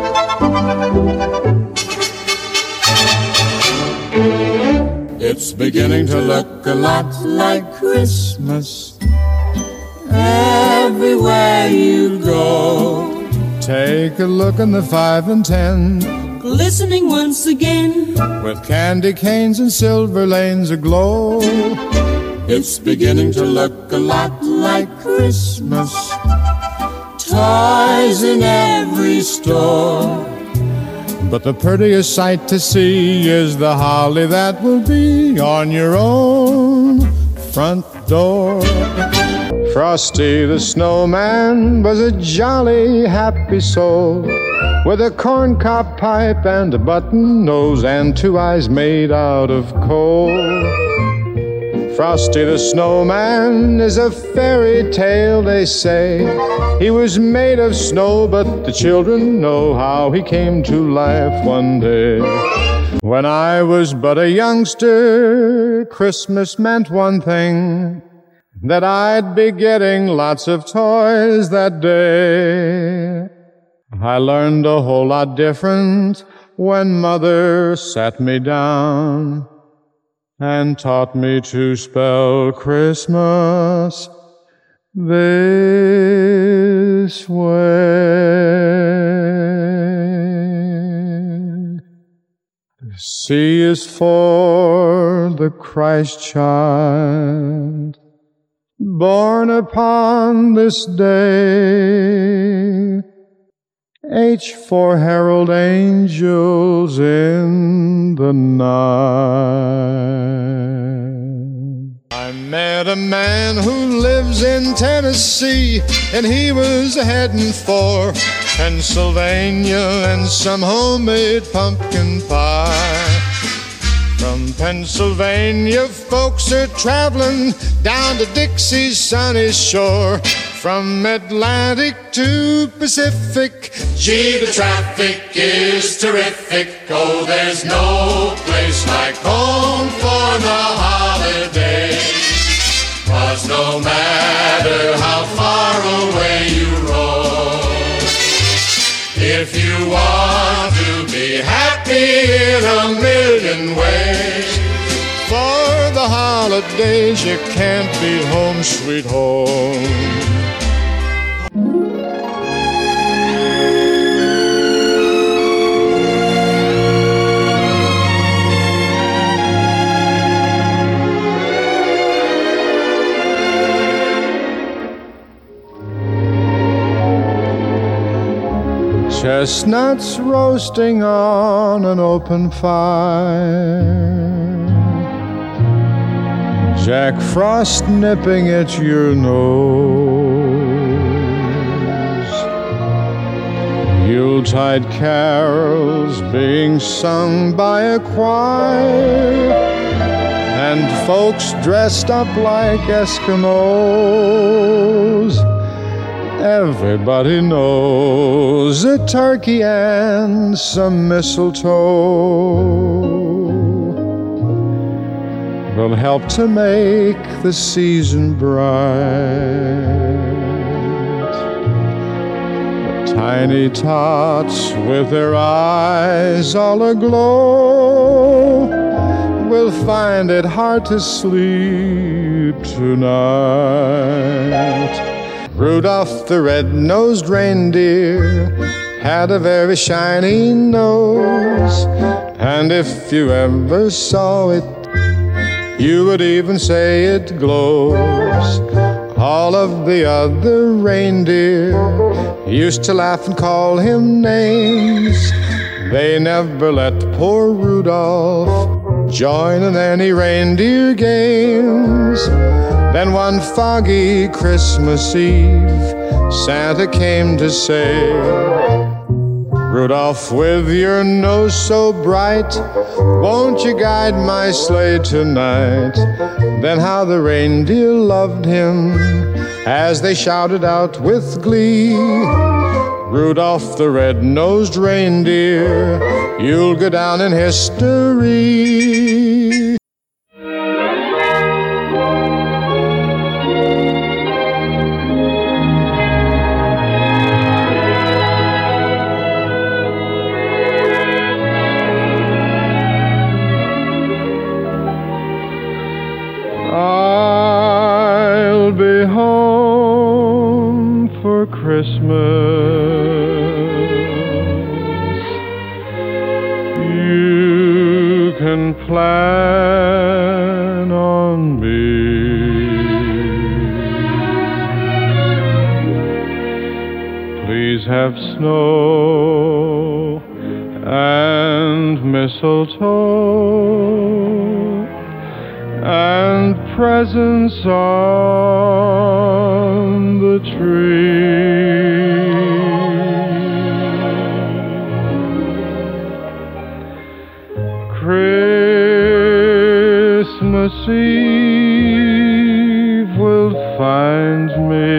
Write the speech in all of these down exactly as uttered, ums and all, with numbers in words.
It's beginning to look a lot like Christmas everywhere you go. Take a look in the five and ten, glistening once again, with candy canes and silver lanes aglow. It's beginning to look a lot like Christmas, toys in every store. But the prettiest sight to see is the holly that will be on your own front door. Frosty the Snowman was a jolly, happy soul, with a corncob pipe and a button nose and two eyes made out of coal. Frosty the Snowman is a fairy tale, they say. He was made of snow, but the children know how he came to life one day. When I was but a youngster, Christmas meant one thing, that I'd be getting lots of toys that day. I learned a whole lot different when Mother sat me down and taught me to spell Christmas this way. C is for the Christ child, born upon this day. H for herald angels in the night. I met a man who lives in Tennessee, and he was heading for Pennsylvania and some homemade pumpkin pie. From Pennsylvania, folks are traveling down to Dixie's sunny shore. From Atlantic to Pacific, gee, the traffic is terrific. Oh, there's no place like home for the holiday. 'Cause no matter how far away you roam, if you want to be happy in a million ways, for the holidays you can't be home sweet home. Chestnuts roasting on an open fire, Jack Frost nipping at your nose, Yuletide carols being sung by a choir, and folks dressed up like Eskimos. Everybody knows a turkey and some mistletoe will help to make the season bright. The tiny tots with their eyes all aglow will find it hard to sleep tonight. Rudolph the red-nosed reindeer had a very shiny nose, and if you ever saw it, you would even say it glows. All of the other reindeer used to laugh and call him names. They never let poor Rudolph join in any reindeer games. Then one foggy Christmas Eve, Santa came to say, Rudolph, with your nose so bright, won't you guide my sleigh tonight? Then how the reindeer loved him as they shouted out with glee, Rudolph the red-nosed reindeer, you'll go down in history. I'll be home for Christmas. You can plan on me. Please have snow and mistletoe and presents on the tree. Christmas Eve will find me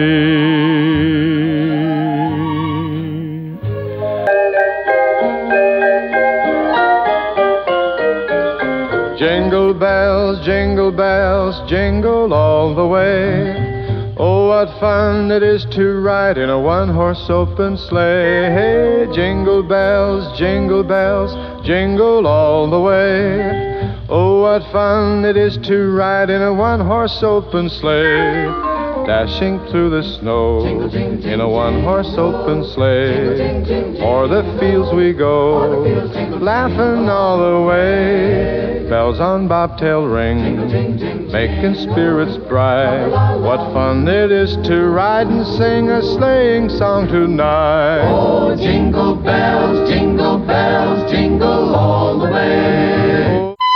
jingle bells, jingle bells, jingle all the way. Oh, what fun it is to ride in a one-horse open sleigh. Hey, jingle bells, jingle bells, jingle all the way. Oh, what fun it is to ride in a one-horse open sleigh. Dashing through the snow in a one-horse open sleigh. O'er the fields we go, laughing all the way. Bells on bobtail ring, making spirits bright. What fun it is to ride and sing a sleighing song tonight. Oh, jingle bells, jingle bells, jingle all the way.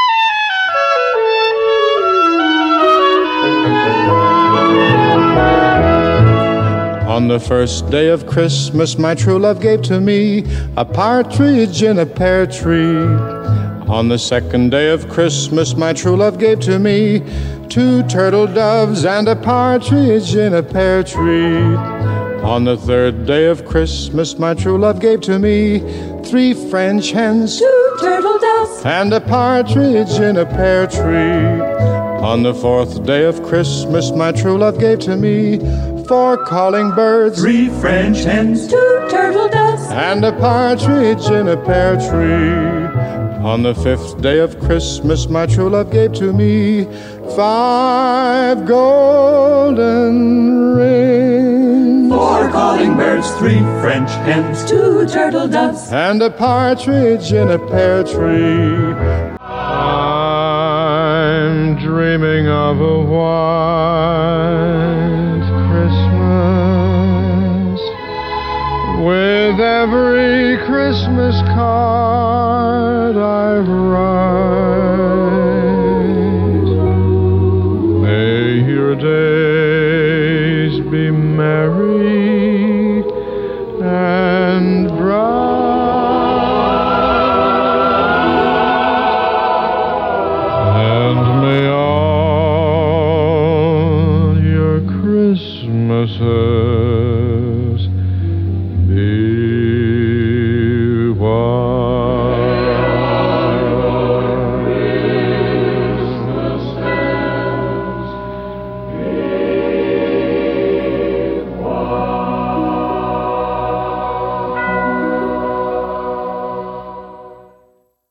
On the first day of Christmas, my true love gave to me a partridge in a pear tree. On the second day of Christmas, my true love gave to me two turtle doves and a partridge in a pear tree. On the third day of Christmas, my true love gave to me three French hens, two turtle doves, and a partridge in a pear tree. On the fourth day of Christmas, my true love gave to me four calling birds, three French hens, two turtle doves, and a partridge in a pear tree. On the fifth day of Christmas, my true love gave to me five golden rings, four calling birds, three French hens, two turtle doves, and a partridge in a pear tree. I'm dreaming of a white